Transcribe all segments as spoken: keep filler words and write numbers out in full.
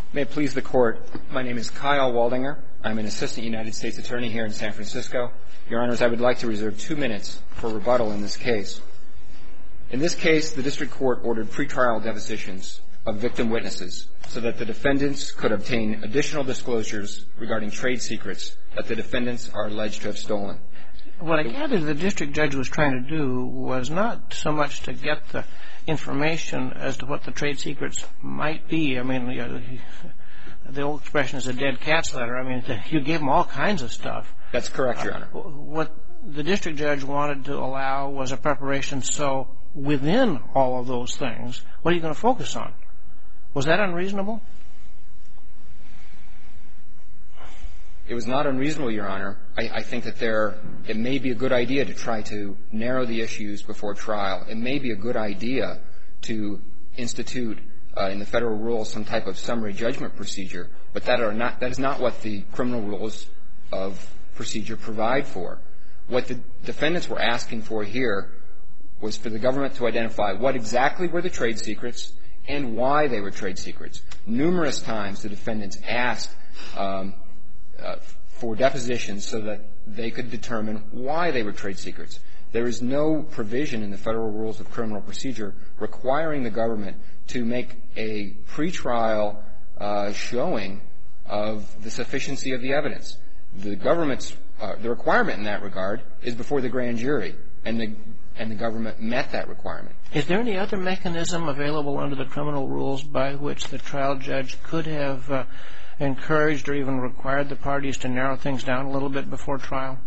May it please the Court, my name is Kyle Waldinger. I'm an Assistant United States Attorney here in San Francisco. Your Honors, I would like to reserve two minutes for rebuttal in this case. In this case, the District Court ordered pretrial depositions of victim witnesses so that the defendants could obtain additional disclosures regarding trade secrets that the defendants are alleged to have stolen. What I gathered the district judge was trying to do was not so much to get the information as to what the trade secrets might be. I mean, you know, the old expression is a dead cat's letter. I mean, you gave them all kinds of stuff. That's correct, Your Honor. Uh, what the district judge wanted to allow was a preparation. So within all of those things, what are you going to focus on? Was that unreasonable? It was not unreasonable, Your Honor. I, I think that there, it may be a good idea to try to narrow the issues before trial. It may be a good idea to institute uh, in the federal rules some type of summary judgment procedure, but that are not, that is not what the criminal rules of procedure provide for. What the defendants were asking for here was for the government to identify what exactly were the trade secrets and why they were trade secrets. Numerous times the defendants asked um, Uh, for depositions so that they could determine why they were trade secrets. There is no provision in the federal rules of criminal procedure requiring the government to make a pretrial uh, showing of the sufficiency of the evidence. The government's uh, the requirement in that regard is before the grand jury, and the and the government met that requirement. Is there any other mechanism available under the criminal rules by which the trial judge could have uh, encouraged or even required the parties to narrow things down a little bit before trial?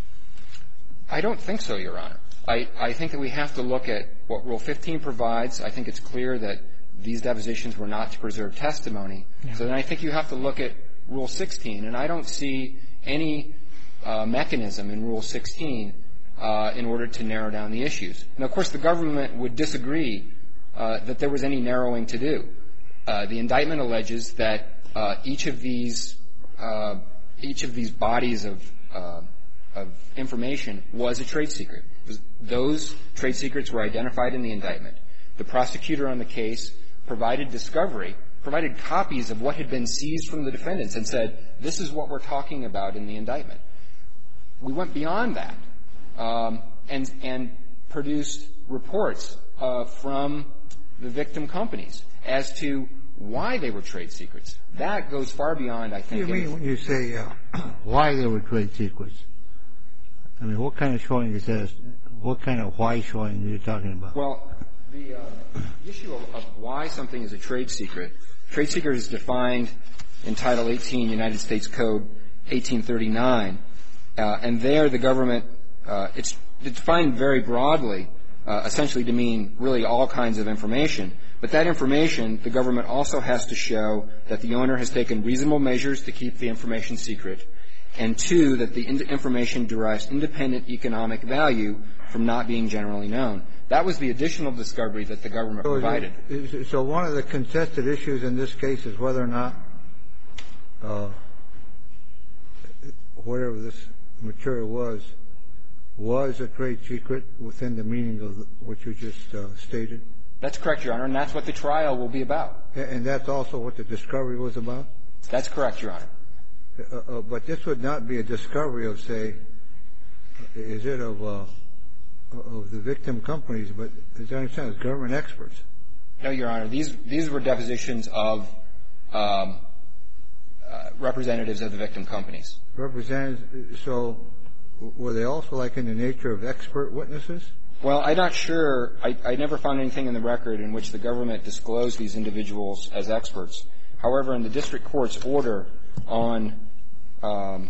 I don't think so, Your Honor. I, I think that we have to look at what Rule fifteen provides. I think it's clear that these depositions were not to preserve testimony. Yeah. So then I think you have to look at Rule sixteen, and I don't see any uh, mechanism in Rule sixteen uh, in order to narrow down the issues. Now, of course, the government would disagree uh, that there was any narrowing to do. Uh, the indictment alleges that Uh, each of these uh, each of these bodies of uh, of information was a trade secret. It was, those trade secrets were identified in the indictment. The prosecutor on the case provided discovery, provided copies of what had been seized from the defendants, and said, "This is what we're talking about in the indictment." We went beyond that um, and and produced reports uh, from the victim companies as to why they were trade secrets. That goes far beyond, I think. What do you mean when you say uh, why they were trade secrets? I mean, what kind of showing is that? What kind of why showing are you talking about? Well, the uh, issue of, of why something is a trade secret, trade secret is defined in Title eighteen, United States Code eighteen thirty-nine. Uh, and there the government, uh, it's, it's defined very broadly, uh, essentially to mean really all kinds of information. But that information, the government also has to show that the owner has taken reasonable measures to keep the information secret, and two, that the in- information derives independent economic value from not being generally known. That was the additional discovery that the government so provided. Is it, so one of the contested issues in this case is whether or not uh, whatever this material was, was a trade secret within the meaning of what you just uh, stated? That's correct, Your Honor, and that's what the trial will be about. And that's also what the discovery was about? That's correct, Your Honor. Uh, uh, but this would not be a discovery of, say, is it of uh, of the victim companies, but as I understand, it's government experts. No, Your Honor. These these were depositions of um, uh, representatives of the victim companies. Representatives. So were they also like in the nature of expert witnesses? Well, I'm not sure. I, I never found anything in the record in which the government disclosed these individuals as experts. However, in the district court's order on um,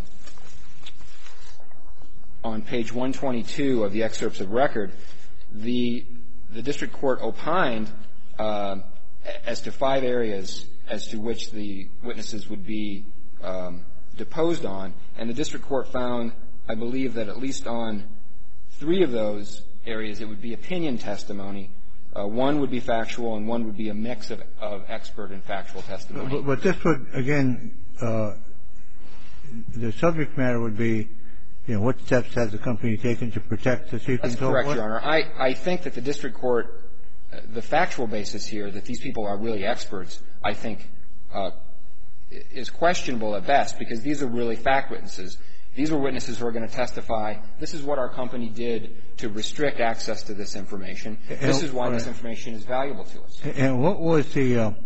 on page one twenty-two of the excerpts of record, the the district court opined uh, as to five areas as to which the witnesses would be um, deposed on, and the district court found, I believe, that at least on three of those areas it would be opinion testimony. Uh, one would be factual, and one would be a mix of, of expert and factual testimony. But, but this would, again, uh, the subject matter would be, you know, what steps has the company taken to protect the secret? That's correct, Your Honor. I, I think that the district court, uh, the factual basis here, that these people are really experts, I think uh, is questionable at best, because these are really fact witnesses. These are witnesses who are going to testify, this is what our company did to restrict access to this information. This is why this information is valuable to us. And what was the uh,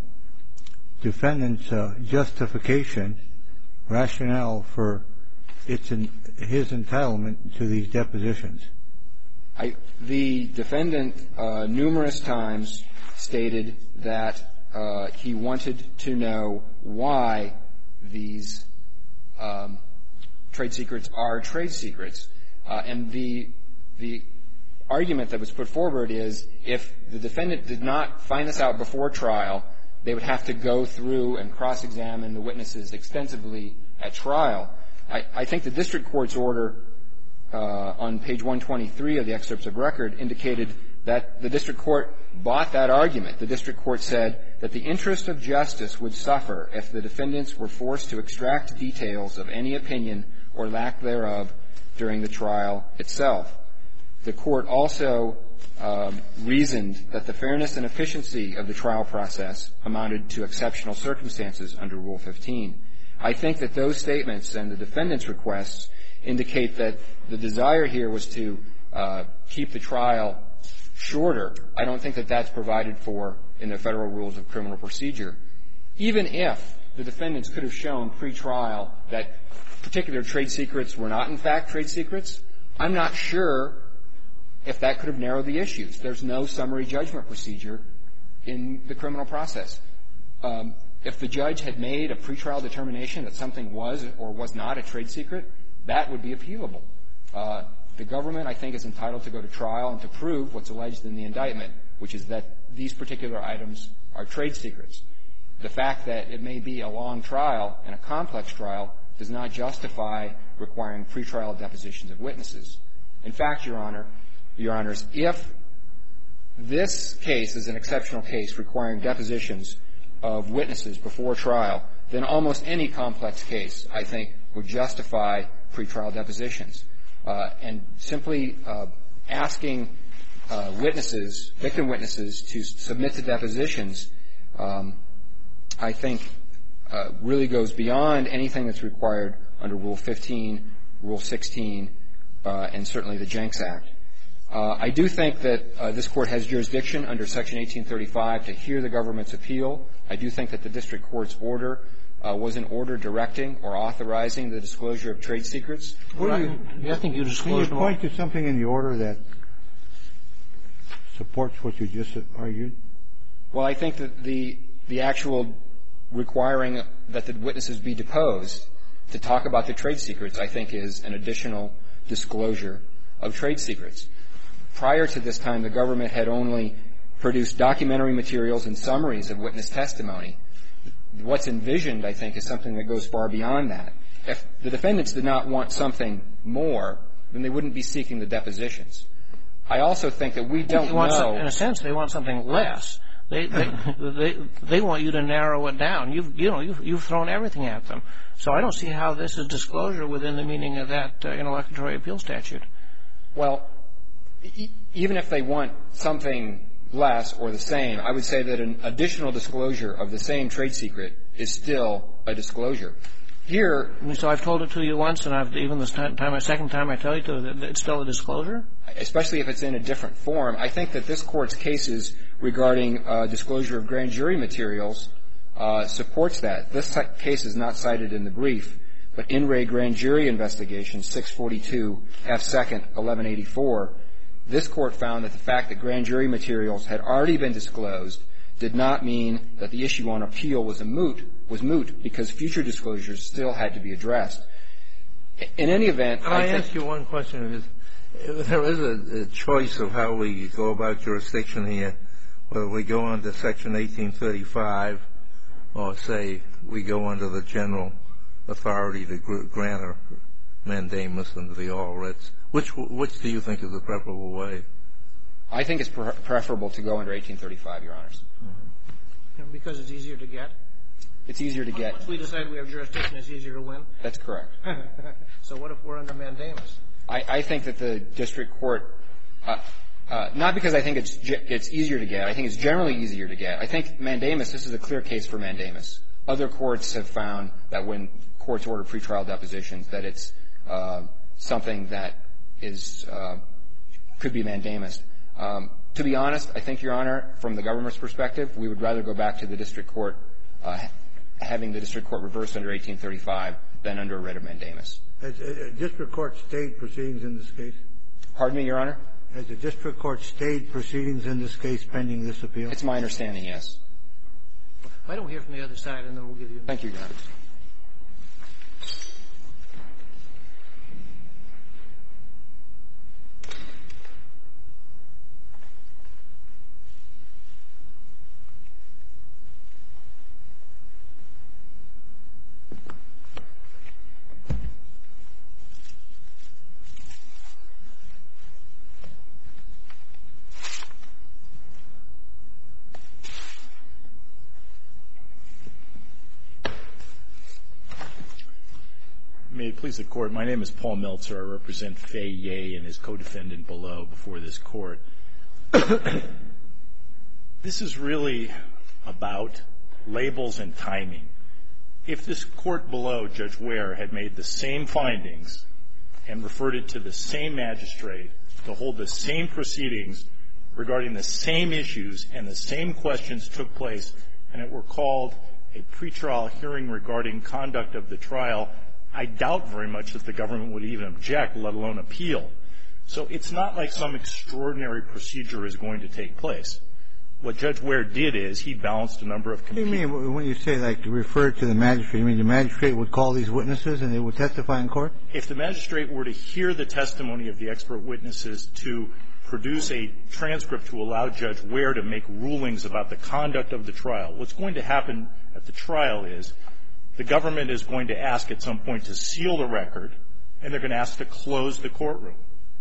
defendant's uh, justification, rationale for its in, his entitlement to these depositions? I, the defendant uh, numerous times stated that uh, he wanted to know why these um, trade secrets are trade secrets. Uh, and the the argument that was put forward is if the defendant did not find this out before trial, they would have to go through and cross-examine the witnesses extensively at trial. I, I think the district court's order uh, on page one twenty-three of the excerpts of record indicated that the district court bought that argument. The district court said that the interest of justice would suffer if the defendants were forced to extract details of any opinion or lack thereof during the trial itself. The court also um, reasoned that the fairness and efficiency of the trial process amounted to exceptional circumstances under Rule fifteen. I think that those statements and the defendant's requests indicate that the desire here was to uh, keep the trial shorter. I don't think that that's provided for in the Federal Rules of Criminal Procedure. Even if the defendants could have shown pre-trial that particular trade secrets were not, in fact, trade secrets, I'm not sure if that could have narrowed the issues. There's no summary judgment procedure in the criminal process. Um, if the judge had made a pretrial determination that something was or was not a trade secret, that would be appealable. Uh, the government, I think, is entitled to go to trial and to prove what's alleged in the indictment, which is that these particular items are trade secrets. The fact that it may be a long trial and a complex trial does not justify requiring pretrial depositions of witnesses. In fact, Your Honor, Your Honors, if this case is an exceptional case requiring depositions of witnesses before trial, then almost any complex case, I think, would justify pretrial depositions. Uh, and simply uh, asking uh, witnesses, victim witnesses, to submit to depositions, um, I think, uh, really goes beyond anything that's required under Rule fifteen, Rule sixteen, uh, and certainly the Jenks Act. Uh, I do think that uh, this Court has jurisdiction under Section eighteen thirty-five to hear the government's appeal. I do think that the district court's order uh, was an order directing or authorizing the disclosure of trade secrets. What do you, I think you disclosed Can you point to something in the order that supports what you just argued? Well, I think that the the actual requiring that the witnesses be deposed to talk about the trade secrets, I think, is an additional disclosure of trade secrets. Prior to this time, the government had only produced documentary materials and summaries of witness testimony. What's envisioned, I think, is something that goes far beyond that. If the defendants did not want something more, then they wouldn't be seeking the depositions. I also think that we don't know. Some, in a sense, they want something less. They they, they they want you to narrow it down. You've you know you've, you've thrown everything at them. So I don't see how this is disclosure within the meaning of that uh, interlocutory appeal statute. Well, e- even if they want something less or the same, I would say that an additional disclosure of the same trade secret is still a disclosure. Here, so I've told it to you once, and I've even this time, time a second time I tell you to that it's still a disclosure. Especially if it's in a different form, I think that this Court's cases regarding uh, disclosure of grand jury materials uh, supports that. This t- case is not cited in the brief, but In Re Grand Jury Investigation six forty-two F second eleven eighty-four, this Court found that the fact that grand jury materials had already been disclosed did not mean that the issue on appeal was a moot, was moot because future disclosures still had to be addressed. In any event, Can I, I ask you one question? There is a, a choice of how we go about jurisdiction here, whether we go under Section eighteen thirty-five or, say, we go under the general authority to grant a mandamus under the all writs. Which which do you think is the preferable way? I think it's pre- preferable to go under eighteen thirty-five, Your Honors. Mm-hmm. Because it's easier to get? It's easier to get. Once we decide we have jurisdiction, it's easier to win? That's correct. So what if we're under mandamus? I, I think that the district court, uh, uh, not because I think it's ge- it's easier to get. I think it's generally easier to get. I think mandamus, this is a clear case for mandamus. Other courts have found that when courts order pretrial depositions, that it's uh, something that is uh, could be mandamus. Um, to be honest, I think, Your Honor, from the government's perspective, we would rather go back to the district court, uh, having the district court reversed under eighteen thirty-five than under a writ of mandamus. Has a district court stayed proceedings in this case? Pardon me, Your Honor? Has the district court stayed proceedings in this case pending this appeal? It's my understanding, yes. Why don't we hear from the other side, and then we'll give you a Thank you, Your Honor. May it please the Court, my name is Paul Meltzer. I represent Fei Ye and his co-defendant below before this Court. This is really about labels and timing. If this Court below, Judge Ware, had made the same findings and referred it to the same magistrate to hold the same proceedings regarding the same issues and the same questions took place, and it were called a pretrial hearing regarding conduct of the trial, I doubt very much that the government would even object, let alone appeal. So it's not like some extraordinary procedure is going to take place. What Judge Ware did is he balanced a number of competing. What do you mean when you say, like, refer to the magistrate? You mean the magistrate would call these witnesses and they would testify in court? If the magistrate were to hear the testimony of the expert witnesses to produce a transcript to allow Judge Ware to make rulings about the conduct of the trial, what's going to happen at the trial is the government is going to ask at some point to seal the record, and they're going to ask to close the courtroom.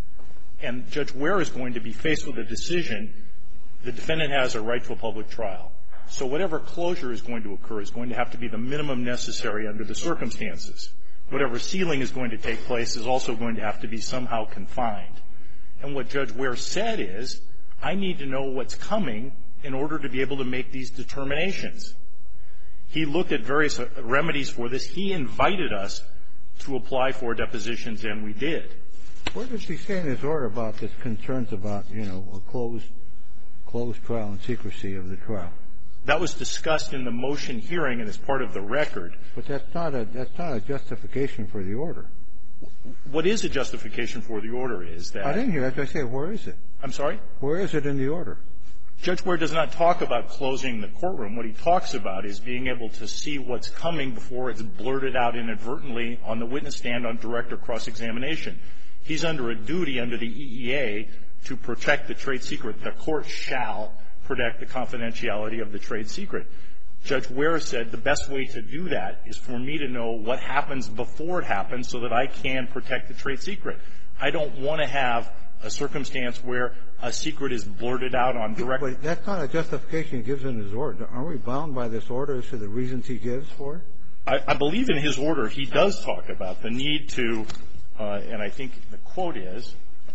And Judge Ware is going to be faced with a decision. The defendant has a right to a public trial. So whatever closure is going to occur is going to have to be the minimum necessary under the circumstances. Whatever sealing is going to take place is also going to have to be somehow confined. And what Judge Ware said is, I need to know what's coming in order to be able to make these determinations. He looked at various remedies for this. He invited us to apply for depositions, and we did. What does he say in his order about this concerns about, you know, a closed, closed trial and secrecy of the trial? That was discussed in the motion hearing and as part of the record. But that's not a that's not a justification for the order. What is a justification for the order is that — I didn't hear that. I say, where is it? I'm sorry? Where is it in the order? Judge Ware does not talk about closing the courtroom. What he talks about is being able to see what's coming before it's blurted out inadvertently on the witness stand on direct or cross-examination. He's under a duty under the E E A to protect the trade secret. The court shall protect the confidentiality of the trade secret. Judge Ware said the best way to do that is for me to know what happens before it happens so that I can protect the trade secret. I don't want to have a circumstance where a secret is blurted out on direct. But that's not a justification he gives in his order. Aren't we bound by this order as to the reasons he gives for it? I, I believe in his order he does talk about the need to, uh, and I think the quote is,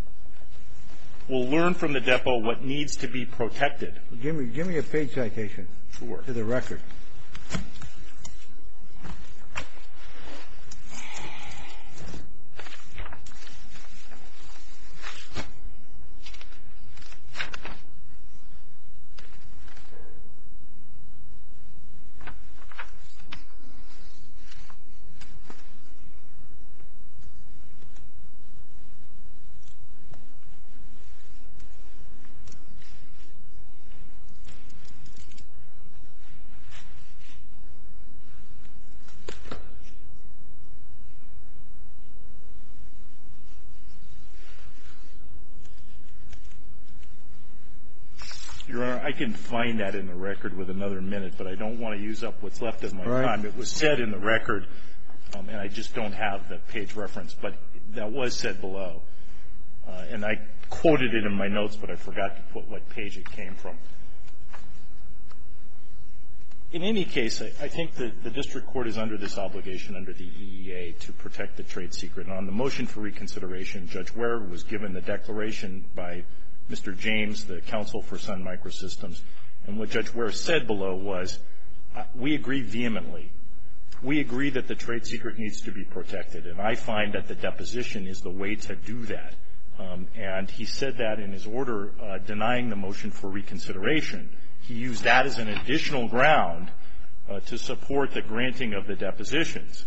we'll learn from the depot what needs to be protected. Give me, give me a page citation. Sure. To the record. Your Honor, I can find that in the record with another minute, but I don't want to use up what's left of my right. time. It was said in the record, um, and I just don't have the page reference, but that was said below. Uh, and I quoted it in my notes, but I forgot to put what page it came from. In any case, I, I think that the district court is under this obligation under the E E A to protect the trade secret. And on the motion for reconsideration, Judge Ware was given the declaration by Mister James, the counsel for Sun Microsystems. And what Judge Ware said below was, we agree vehemently. We agree that the trade secret needs to be protected, and I find that the deposition is the way to do that. Um, and he said that in his order uh, denying the motion for reconsideration. He used that as an additional ground uh, to support the granting of the depositions.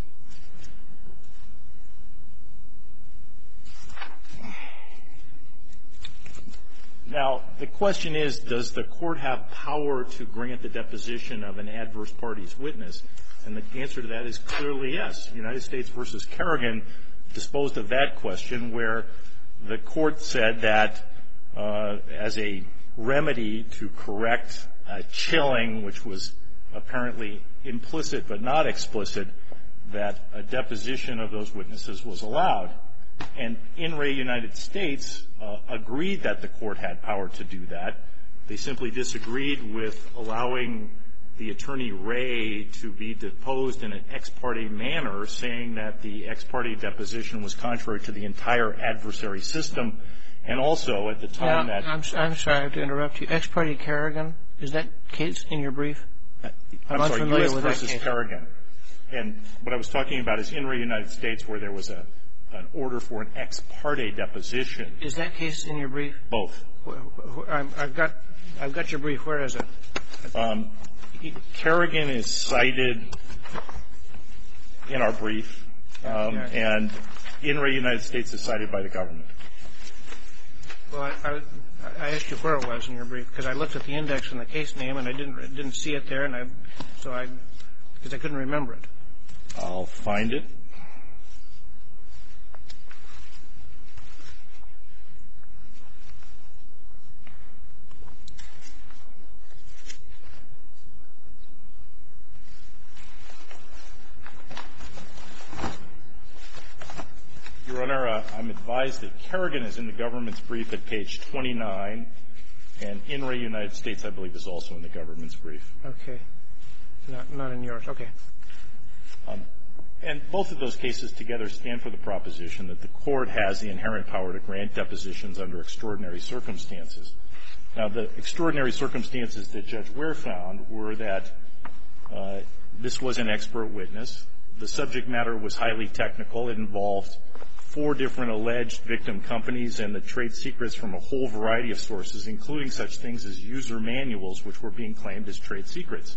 Now, the question is, does the court have power to grant the deposition of an adverse party's witness? And the answer to that is clearly yes. United States versus Kerrigan disposed of that question, where the court said that uh, as a remedy to correct a chilling, which was apparently implicit but not explicit, that a deposition of those witnesses was allowed. And In re United States uh, agreed that the court had power to do that. They simply disagreed with allowing the attorney Ray to be deposed in an ex parte manner, saying that the ex parte deposition was contrary to the entire adversary system, and also at the time now, that... I'm, I'm sorry to interrupt you. Ex parte Kerrigan, is that case in your brief? I'm, I'm sorry, unfamiliar U S with that versus case. Kerrigan. And what I was talking about is In re United States, where there was a an order for an ex parte deposition. Is that case in your brief? Both. I'm, I've got I've got your brief. Where is it? Um, Kerrigan is cited in our brief, um, yeah. and In re United States is cited by the government. Well, I, I, I asked you where it was in your brief because I looked at the index and the case name and I didn't didn't see it there, and I so I because I couldn't remember it. I'll find it. Your Honor, uh, I'm advised that Kerrigan is in the government's brief at page twenty-nine, and In re United States, I believe, is also in the government's brief. Okay. Not not in yours. Okay. Um, and both of those cases together stand for the proposition that the court has the inherent power to grant depositions under extraordinary circumstances. Now, the extraordinary circumstances that Judge Ware found were that uh, this was an expert witness. The subject matter was highly technical. It involved four different alleged victim companies and the trade secrets from a whole variety of sources, including such things as user manuals, which were being claimed as trade secrets.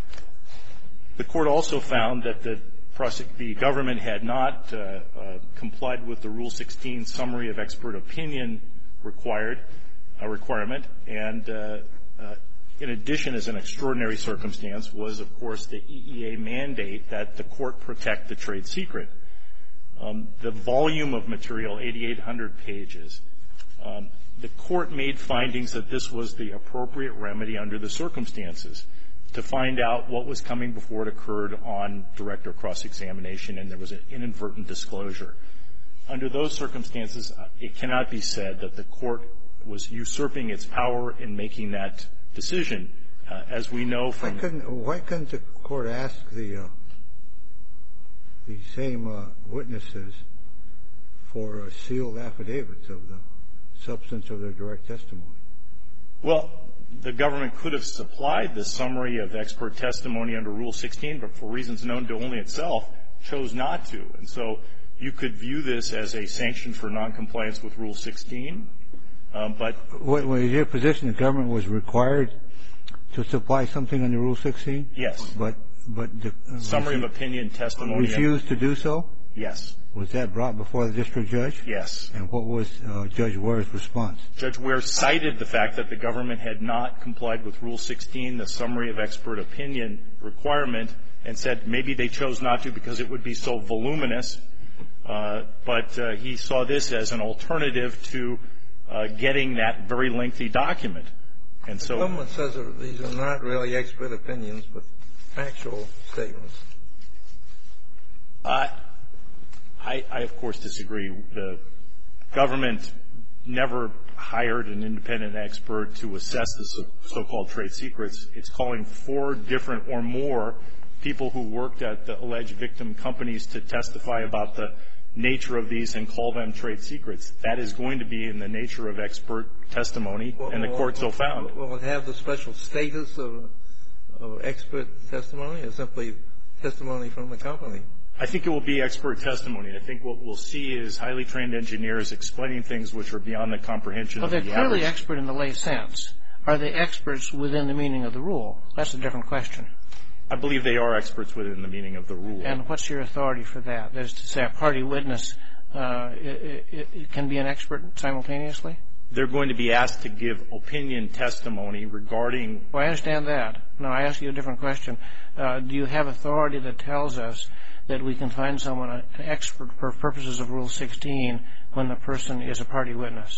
The court also found that the, the government had not uh, uh, complied with the Rule sixteen summary of expert opinion required, uh, requirement, and uh, uh, in addition, as an extraordinary circumstance, was, of course, the E E A mandate that the court protect the trade secret. Um, the volume of material, eighty-eight hundred pages, um, the court made findings that this was the appropriate remedy under the circumstances to find out what was coming before it occurred on direct or cross-examination, and there was an inadvertent disclosure. Under those circumstances, it cannot be said that the court was usurping its power in making that decision. Uh, as we know from... Why couldn't, why couldn't the court ask the, uh, the same uh, witnesses for uh, sealed affidavits of the substance of their direct testimony? Well, the government could have supplied the summary of expert testimony under Rule sixteen, but for reasons known to only itself, chose not to. And so you could view this as a sanction for noncompliance with Rule sixteen. Um, but what, was your position the government was required to supply something under Rule sixteen? Yes. But but the uh, summary of opinion testimony refused to do so? Yes. Was that brought before the district judge? Yes. And what was uh, Judge Ware's response? Judge Ware cited the fact that the government had not complied with Rule sixteen, the summary of expert opinion requirement, and said maybe they chose not to because it would be so voluminous. Uh, but uh, he saw this as an alternative to uh, getting that very lengthy document. And so the government says that these are not really expert opinions, but factual statements. Uh, I, I, of course, disagree. The government never hired an independent expert to assess the so-called trade secrets. It's calling four different or more people who worked at the alleged victim companies to testify about the nature of these and call them trade secrets. That is going to be in the nature of expert testimony, well, and the court so found. Will it have the special status of of expert testimony or simply testimony from the company? I think it will be expert testimony. I think what we'll see is highly trained engineers explaining things which are beyond the comprehension well, of the average. Well, they're clearly expert in the lay sense. Are they experts within the meaning of the rule? That's a different question. I believe they are experts within the meaning of the rule. And what's your authority for that? That is to say, a party witness uh, it, it, it can be an expert simultaneously? They're going to be asked to give opinion testimony regarding... Well, I understand that. No, I ask you a different question. Uh, do you have authority that tells us that we can find someone an expert for purposes of Rule sixteen when the person is a party witness?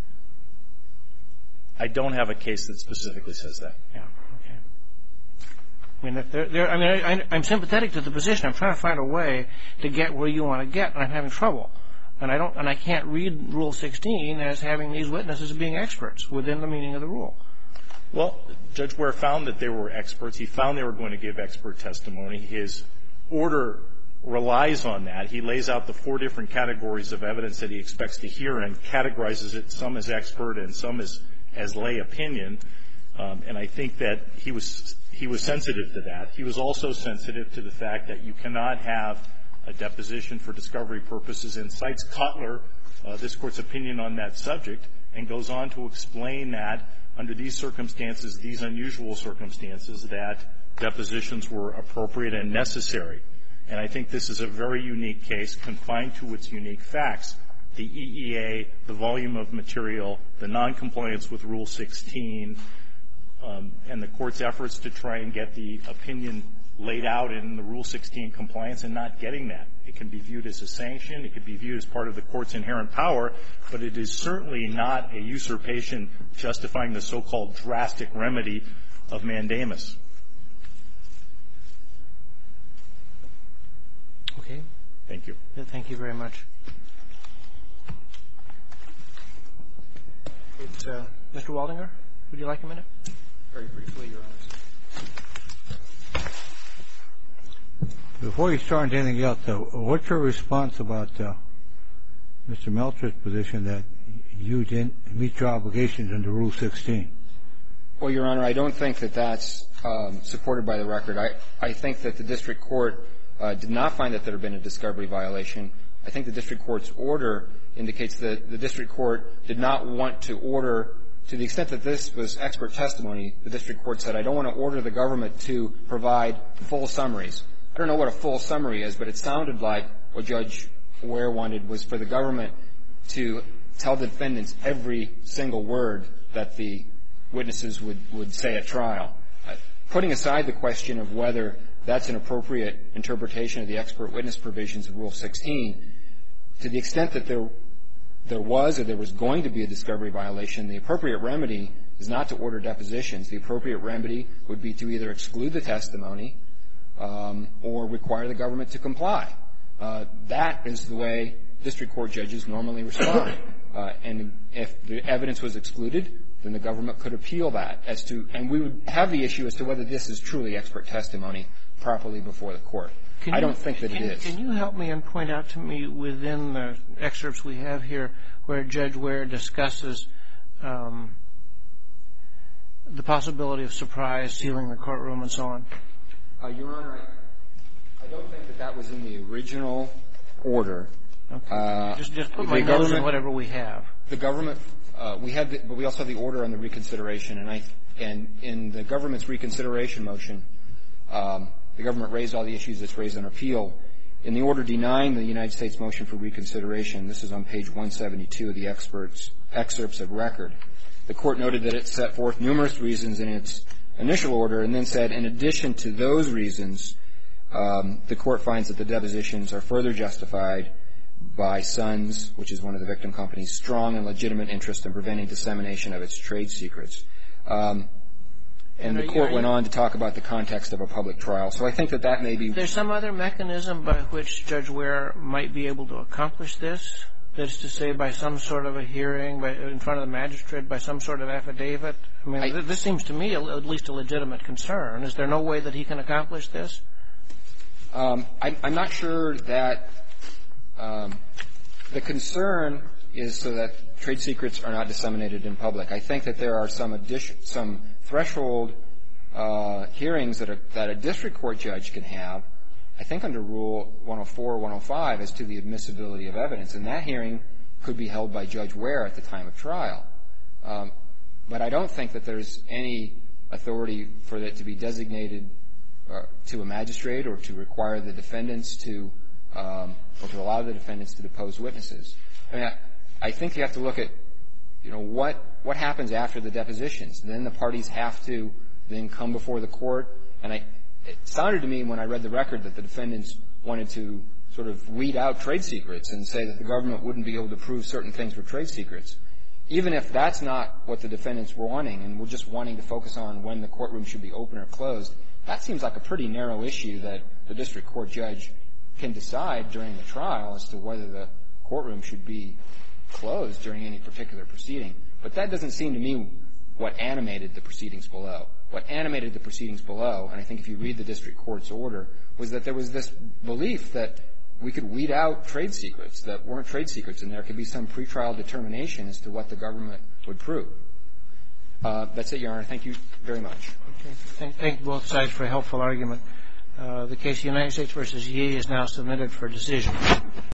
I don't have a case that specifically says that. Yeah, okay. I mean, if they're, they're, I mean, I, I'm sympathetic to the position. I'm trying to find a way to get where you want to get, and I'm having trouble. And I don't, and I can't read Rule sixteen as having these witnesses being experts within the meaning of the rule. Well, Judge Ware found that they were experts. He found they were going to give expert testimony. His order relies on that. He lays out the four different categories of evidence that he expects to hear and categorizes it, some as expert and some as, as lay opinion. Um, and I think that he was, he was sensitive to that. He was also sensitive to the fact that you cannot have a deposition for discovery purposes and cites Cutler, uh, this Court's opinion on that subject, and goes on to explain that under these circumstances, these unusual circumstances, that depositions were appropriate and necessary. And I think this is a very unique case confined to its unique facts. The E E A, the volume of material, the noncompliance with Rule sixteen, um, and the Court's efforts to try and get the opinion laid out in the Rule sixteen compliance and not getting that. It can be viewed as a sanction. It could be viewed as part of the Court's inherent power, but it is certainly not a usurpation justifying the so-called drastic remedy of mandamus. Okay. Thank you. Thank you very much. It's, uh, Mister Waldinger, would you like a minute? Very briefly, Your Honor. Before you start anything else, though, what's your response about uh, Mister Meltzer's position that you didn't meet your obligations under Rule sixteen? Well, Your Honor, I don't think that that's um, supported by the record. I, I think that the district court uh, did not find that there had been a discovery violation. I think the district court's order indicates that the district court did not want to order, to the extent that this was expert testimony, the district court said, I don't want to order the government to provide full summaries. I don't know what a full summary is, but it sounded like what Judge Ware wanted was for the government to tell the defendants every single word that the witnesses would, would say at trial. Uh, putting aside the question of whether that's an appropriate interpretation of the expert witness provisions of Rule sixteen, to the extent that there there was or there was going to be a discovery violation, the appropriate remedy is not to order depositions. The appropriate remedy would be to either exclude the testimony um, or require the government to comply. Uh, that is the way district court judges normally respond. Uh, and if the evidence was excluded, then the government could appeal that as to, and we would have the issue as to whether this is truly expert testimony properly before the court. Can I you, don't think that can, it is. Can you help me and point out to me within the excerpts we have here where Judge Ware discusses um, the possibility of surprise, sealing the courtroom, and so on? Uh, Your Honor, I, I don't think that that was in the original order. Okay. Uh, just just put the my nose government, in whatever we have. The government, uh, we had, the, but we also have the order on the reconsideration, and I, and in the government's reconsideration motion, um, the government raised all the issues that's raised on appeal. In the order denying the United States motion for reconsideration, this is on page one seventy-two of the experts, excerpts of record, the court noted that it set forth numerous reasons in its initial order and then said, in addition to those reasons, um, the court finds that the depositions are further justified by Sons, which is one of the victim companies, strong and legitimate interest in preventing dissemination of its trade secrets. Um, and the court went on to talk about the context of a public trial. So I think that that may be... There's some other mechanism by which Judge Ware might be able to accomplish this? That is to say, by some sort of a hearing, by, in front of the magistrate, by some sort of affidavit? I mean, I, this seems to me at least a legitimate concern. Is there no way that he can accomplish this? Um, I, I'm not sure that... Um, the concern is so that trade secrets are not disseminated in public. I think that there are some addition, some threshold uh, hearings that a, that a district court judge can have, I think under Rule one oh four or one oh five, as to the admissibility of evidence. And that hearing could be held by Judge Ware at the time of trial. Um, but I don't think that there's any authority for it to be designated uh, to a magistrate or to require the defendants to um, or to allow the defendants to depose witnesses. I mean, I, I think you have to look at, you know, what what happens after the depositions. Then the parties have to then come before the court. And I, it sounded to me when I read the record that the defendants wanted to sort of weed out trade secrets and say that the government wouldn't be able to prove certain things were trade secrets. Even if that's not what the defendants were wanting and were just wanting to focus on when the courtroom should be open or closed, that seems like a pretty narrow issue that the district court judge can decide during the trial as to whether the courtroom should be closed during any particular proceeding. But that doesn't seem to me what animated the proceedings below. What animated the proceedings below, and I think if you read the district court's order, was that there was this belief that we could weed out trade secrets that weren't trade secrets, and there could be some pretrial determination as to what the government would prove. Uh, that's it, Your Honor. Thank you very much. Okay. Thank, thank both sides for a helpful argument. Uh, the case United States versus Yee is now submitted for decision.